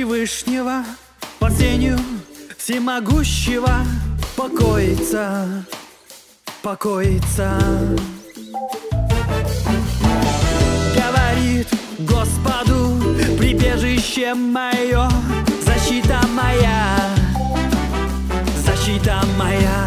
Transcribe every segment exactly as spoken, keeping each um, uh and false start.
Всевышнего, под сенью всемогущего покоится, покоится. Говорит Господу прибежище мое, защита моя, защита моя.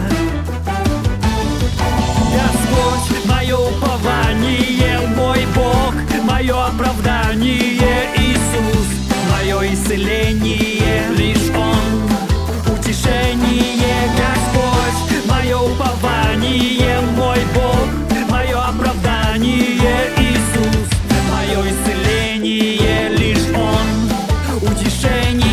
Господь, мое упование, мой Бог, мое оправдание, Иисус, мое исцеление, лишь Он утешение. Господь, мое упование, мой Бог, мое оправдание, Иисус, мое исцеление, лишь Он утешение.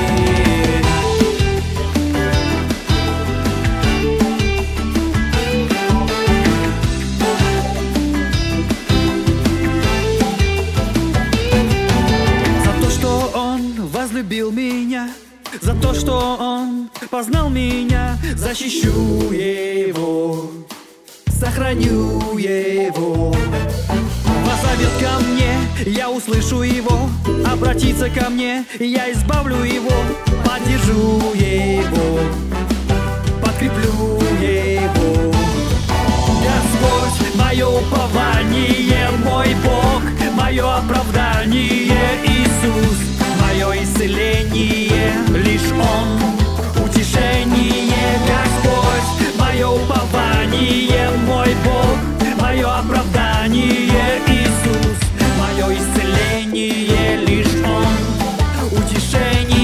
Возлюбил меня, за то, что Он познал меня, защищу Его, сохраню Его. Позовет ко мне, я услышу Его, обратится ко мне, я избавлю Его, поддержу Его, подкреплю Его. Господь, мое упование, мой Бог, мое оправдание, Иисус, мое исцеление, лишь Он утешение. Господь, мое упование, мой Бог, мое оправдание, Иисус, мое исцеление, лишь Он утешение.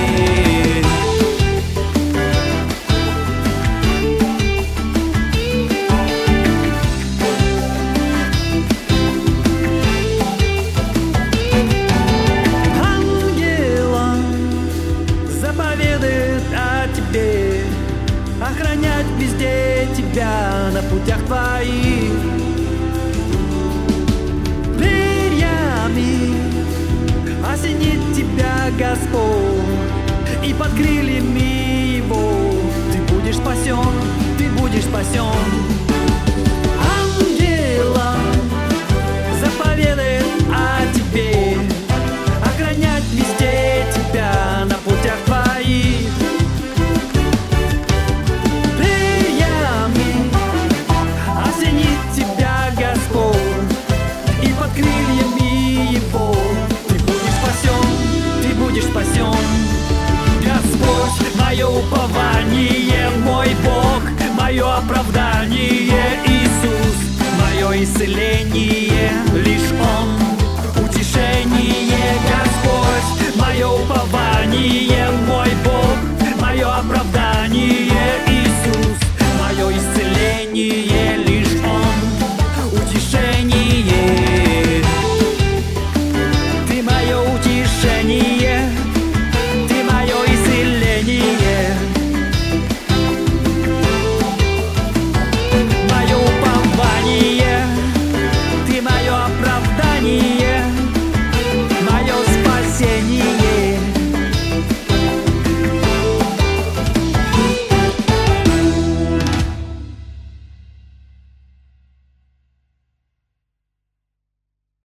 Охранять везде тебя на путях твоих, перьями осенит тебя Господь, и под крыльями Его ты будешь спасен, ты будешь спасен. Ангелам заповедает о тебе, охранять везде тебя на путях твоих. Спасен. Господь, мое упование, мой Бог, мое оправдание, Иисус, мое исцеление.